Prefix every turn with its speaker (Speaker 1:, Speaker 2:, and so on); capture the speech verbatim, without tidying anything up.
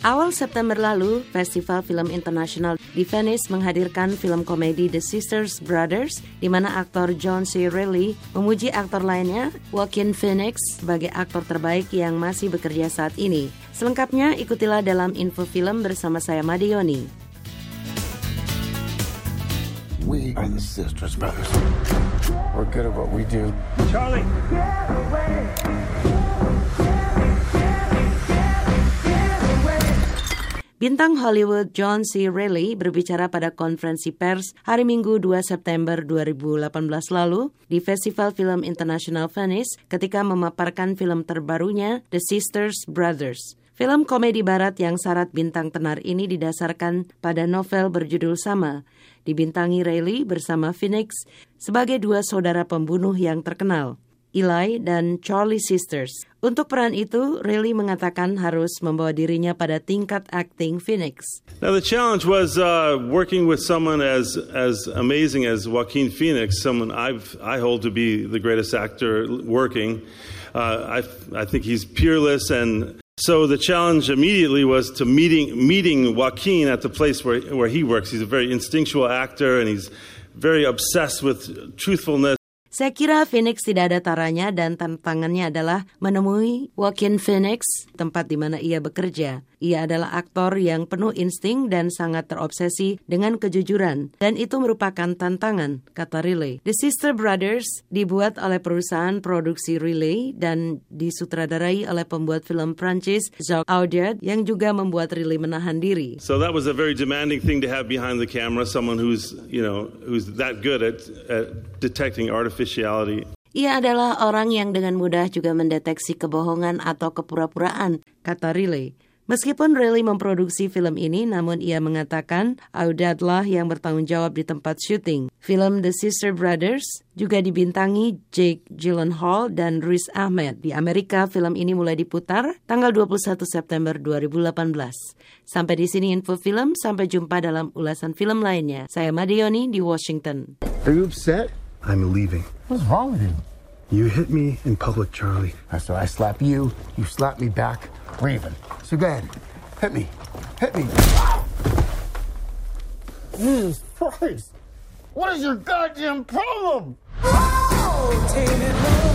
Speaker 1: Awal September lalu, Festival Film Internasional di Venice menghadirkan film komedi The Sisters Brothers, di mana aktor John C. Reilly memuji aktor lainnya, Joaquin Phoenix, sebagai aktor terbaik yang masih bekerja saat ini. Selengkapnya ikutilah dalam info film bersama saya Madioni.
Speaker 2: We are the Sisters Brothers. We're good at what we do. Charlie! Get away!
Speaker 1: Bintang Hollywood John C. Reilly berbicara pada konferensi pers hari Minggu dua September dua ribu delapan belas lalu di Festival Film Internasional Venice ketika memaparkan film terbarunya The Sisters Brothers. Film komedi barat yang syarat bintang tenar ini didasarkan pada novel berjudul sama, dibintangi Reilly bersama Phoenix sebagai dua saudara pembunuh yang terkenal, Eli dan Charlie Sisters. Untuk peran itu, Reilly mengatakan harus membawa dirinya pada tingkat acting Phoenix.
Speaker 3: Now the challenge was uh, working with someone as as amazing as Joaquin Phoenix, someone I've I hold to be the greatest actor working. Uh, I I think he's peerless, and so the challenge immediately was to meeting meeting Joaquin at the place where where he works. He's a very instinctual actor, and he's very obsessed with truthfulness.
Speaker 1: Saya kira Phoenix tidak ada taranya dan tantangannya adalah menemui Joaquin Phoenix, tempat di mana ia bekerja. Ia adalah aktor yang penuh insting dan sangat terobsesi dengan kejujuran. Dan itu merupakan tantangan, kata Reilly. The Sister Brothers dibuat oleh perusahaan produksi Reilly dan disutradarai oleh pembuat film Prancis Jacques Audiard yang juga membuat Reilly menahan diri.
Speaker 3: So that was a very demanding thing to have behind the camera, someone who's, you know, who's that good at, at detecting artificiality.
Speaker 1: Ia adalah orang yang dengan mudah juga mendeteksi kebohongan atau kepura-puraan, kata Reilly. Meskipun Reilly memproduksi film ini, namun ia mengatakan Audiardlah yang bertanggung jawab di tempat syuting. Film The Sister Brothers juga dibintangi Jake Gyllenhaal dan Riz Ahmed. Di Amerika, film ini mulai diputar tanggal dua puluh satu September dua ribu delapan belas. Sampai di sini info film, sampai jumpa dalam ulasan film lainnya. Saya Madioni di Washington.
Speaker 2: Are you upset?
Speaker 4: I'm leaving.
Speaker 2: What's wrong with you?
Speaker 4: You hit me in public, Charlie.
Speaker 2: So I slap you, you slap me back. We're even. So go ahead. Hit me. Hit me. Jesus Christ. What is your goddamn problem? Oh,